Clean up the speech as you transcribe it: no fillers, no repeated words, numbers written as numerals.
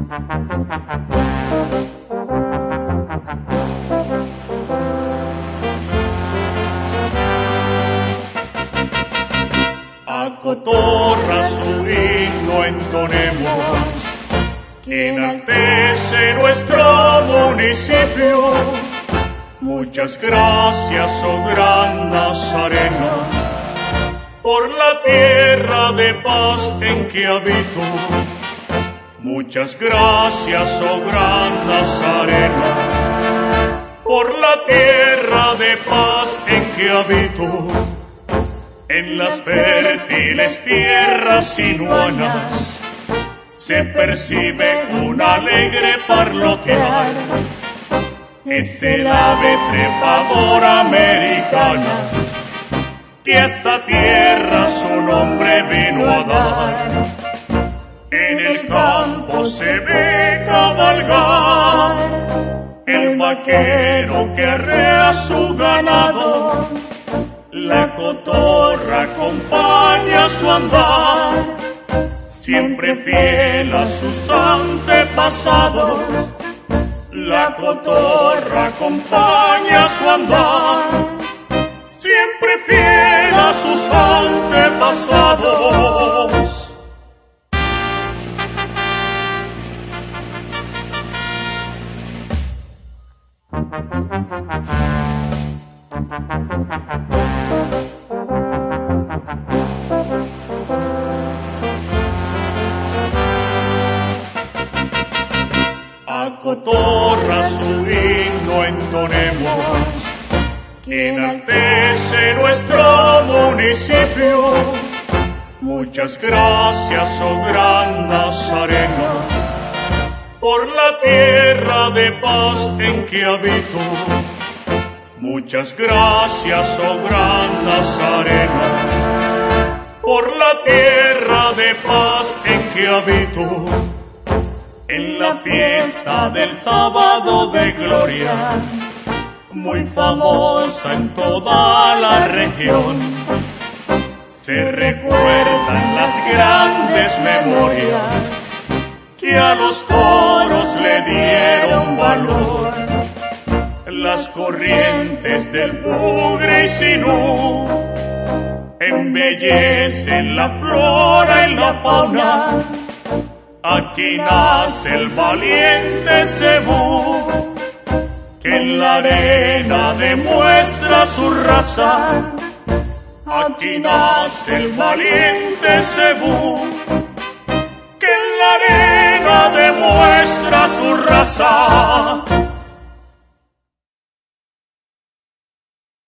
A cotorra su himno entonemos, que enaltece nuestro municipio. Muchas gracias, oh gran Nazarena, por la tierra de paz en que habito. Muchas gracias, oh gran Nazarena, por la tierra de paz en que habito. En las fértiles tierras sinuanas se percibe un alegre parlotear. Es el ave trepadora americana que a esta tierra su nombre vino a dar. En el campo se ve cabalgar el vaquero que arrea su ganado. La cotorra acompaña su andar, siempre fiel a sus antepasados. La cotorra acompaña su andar, siempre fiel a sus antepasados. A cotorra su himno entonemos, que enaltece nuestro municipio. Muchas gracias, oh gran Nazarena, por la tierra de paz en que habito. Muchas gracias, oh gran Nazarena, por la tierra de paz en que habito. En la fiesta del sábado de gloria, muy famosa en toda la región, se recuerdan las grandes memorias que a los toros le dieron valor. Las corrientes del Bugre y Sinú embellecen la flora y la fauna. Aquí nace el valiente cebú, que en la arena demuestra su raza. Aquí nace el valiente cebú, que en la arena demuestra su raza.